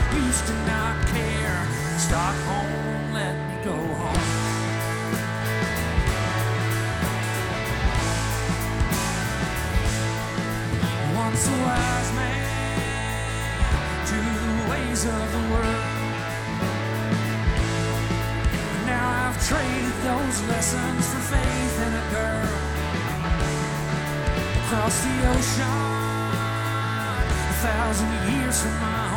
used to not care. Stockholm, let me go home. Once a wise man to the ways of the world. Now I've traded those lessons for faith in a girl. Across the ocean, 1,000 years from my